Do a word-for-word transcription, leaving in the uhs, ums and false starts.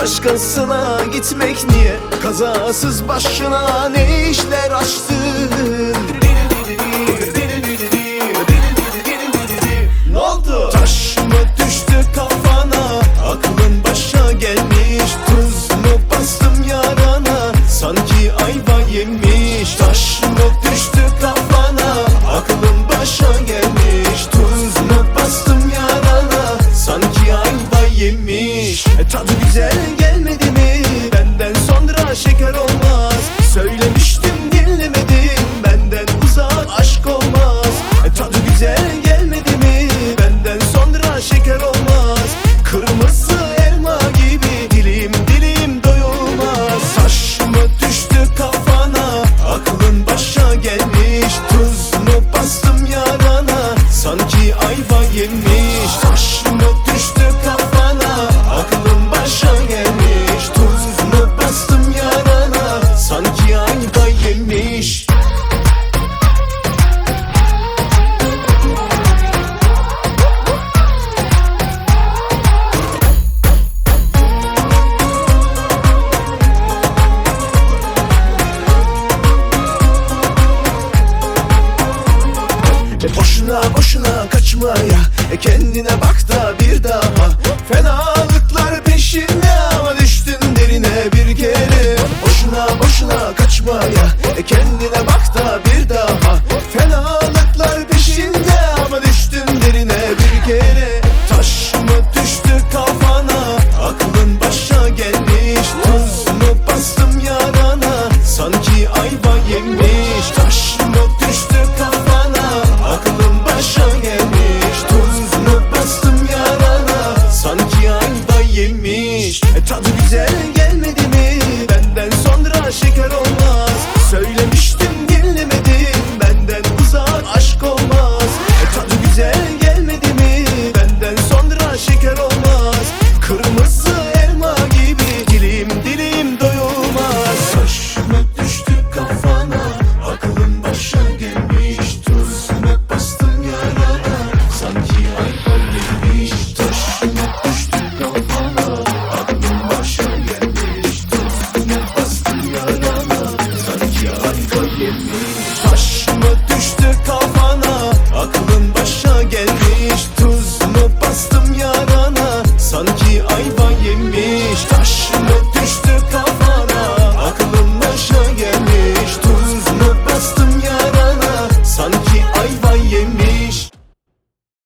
Başkasına gitmek niye? Kazasız başına ne işler açtın? Ne oldu? Taş mı düştü kafana? Aklın başa gelmiş. Tuz mu bastım yarana? Sanki ayva yemiş. Taş mı düştü kafana? Aklın başa gelmiş. Tuz mu bastım yarana? Sanki ayva yemiş. E, tadı güzel gelmedi mi? Benden sonra şeker olmaz. Söylemiştim dinlemedin. Benden uzak aşk olmaz. E, tadı güzel gelmedi mi? Benden sonra şeker olmaz. Kırmızı elma gibi dilim dilim doyulmaz. Taş mı düştü kafana? Aklın başa gelmiş. Tuz mu bastım yarana? Sanki ayva yemiş. Taş mı düştü kafana? Aklın başa gelmiş. Tuz mu bastım yarana? Sanki ayva yemiş. E boşuna boşuna kaçma ya, e kendine bak da bir daha. Fenalıklar peşinde ama düştün derine bir kere. Boşuna boşuna kaçma ya, e kendine bak da bir daha. Fenalıklar peşinde ama düştün derine bir kere. Taş mı düştü kafana? Aklın başa gelmiş. Tuz mu bastım yarana? Sanki ayva yemiş. Taş mı düştü kafana? Aklım başa gelmiş. Tuz mu bastım yarana? Sanki ayva yemiş. E tadı güzel gelmedi mi? Benden sonra şeker olmaz. Söylemiştim dinlemedin. Benden uzak aşk olmaz. E tadı güzel gelmedi mi? Benden sonra şeker olmaz. Kırmızı elma gibi dilim dilim doyulmaz. Taş mı düştü kafana? Aklın başa gelmiş. Tuz mu bastım yarana? Sanki ayva yemiş.